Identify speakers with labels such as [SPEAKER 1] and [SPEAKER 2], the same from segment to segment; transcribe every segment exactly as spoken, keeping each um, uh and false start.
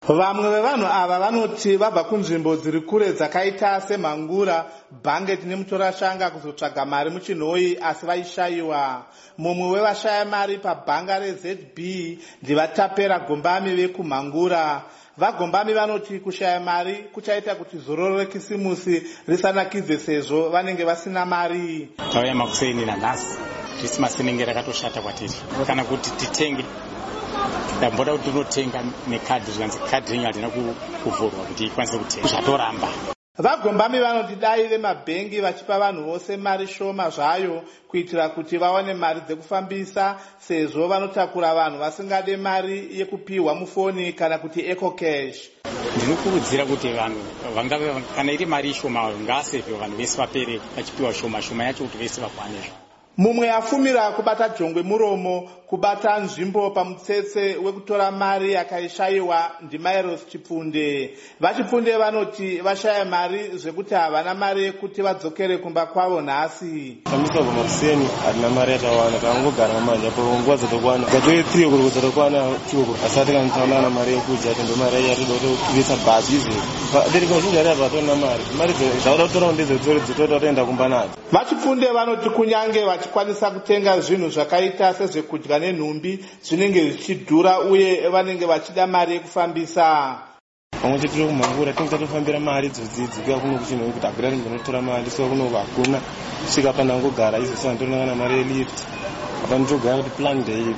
[SPEAKER 1] Vamwe vevanhu ava vanoti vabva kunzvimbo dziri kure dzakaita semhangura, Bhanget nemutorashanga kuzotsvaga mari muchinhoi asi vaishayiwa. Mumwe wevashaya mari pabhanga reZ B ndivatapera Gombami vekumhangura. VaGombami vanoti kushaya mari kuchaita kuti zororo rekisimusi risanakidze sezvo vanenge vasina mari.
[SPEAKER 2] Tauya makuseni nanhasi Krismasi inenge rakatoshata kwatiri. Kana kuti titenge ndamboda kuti tinotenga nekadhi zvanzi kadhi renyu harina kuvhurwa kuti ikwanise kutenga zvatoramba.
[SPEAKER 1] VaGombami vanoti dai vemabhengi vachipa vanhu vose mari shoma zvayo kuitira kuti vawane mari dzekufambisa sezvo vanotakura vanhu vasingade mari yekupiwa mufoni kana kuti eco cash.
[SPEAKER 2] Ndinokurudzira kuti vanhu vangave kana iri mari shoma ngaasevhe vanhu vese vapere vachipiwa shoma shoma yacho kuti vese vakwane.
[SPEAKER 1] Mumwe afumira kubata jongwe muromo kubata nzvimbo pamutsetse wekutora mari yakaishayiwa ndiMairos Chipfunde. VaChipfunde vanoti vashaya mari zvekuti havana mari yekuti vadzokere kumba kwavo nhasi.
[SPEAKER 3] Tamisa pamuseni harina mari yatawana tangogara mumanja panguva dzatokwana gatoye three kuri kudzatokwana chuku asati kanitawana mari yekudya tendo mari yatoda kuvisa bhazi izvi abereki vazhinji vari vatona mari mari dzauda kutora ndedzetsori dzitoda toenda kumba nadzo.
[SPEAKER 1] VaChipfunde vanoti kunyange vachikwanisa kutenga zvinhu zvakaita sezvekudya nenhumbi zvinenge zvichidhura uye vanenge vachida mari yekufambisa.
[SPEAKER 3] Pamwe chete kumhangura tinenge tatofambira mari idzodzidzi kuya kuno kuchinhoi kuti agura ringonotora mari so kuno hakuna svika panangogara izvisa nditonangana mari yelift apa nditogara kuti plan day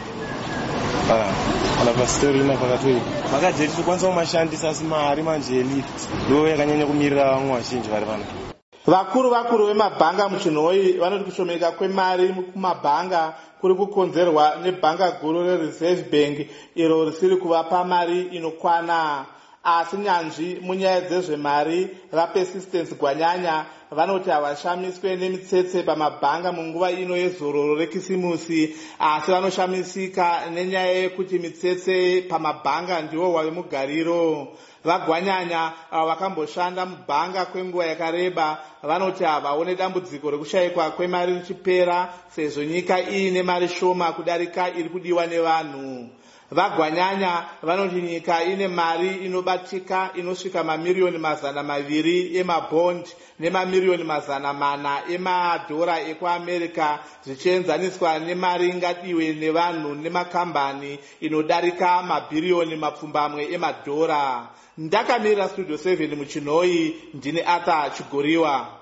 [SPEAKER 3] kana pastori ina pakatoipa makajeti tokwanisa kumashandisa asi mari manje yelift ndo yakanyanya kumirira vamwe vazhinji vari pano.
[SPEAKER 1] Vakuru vakuru vemabhanga muchinhoi vanoti kushomeka kwemari kumabhanga kuri kukonzerwa nebhanga guru reReserve Bank iro risiri kuvapa mari inokwana. Asi nyanzvi munyaya dzezvemari vaPersistence Gwanyanya vanoti havashamiswe nemitsetse pamabhanga munguva ino yezororo rekisimusi, asi vanoshamisika nenyaya yekuti mitsetse pamabhanga ndiwo wave mugariro. VaGwanyanya vakamboshanda mubhanga kwenguva yakareba vanoti havaone dambudziko rekushayikwa kwemari richipera sezvo nyika iine mari shoma kudarika iri kudiwa nevanhu. VaGwanyanya vanoti nyika ine mari inobatika inosvika mamiriyoni mazana maviri emabhondi nemamiriyoni mazana mana emadhora ekuAmerica zvichienzaniswa nemari ingadiwe nevanhu nemakambani inodarika mabhiriyoni mapfumbamwe emadhora. Ndakamirira Studio seven muchinhoi ndine Arthur Chigoriwa.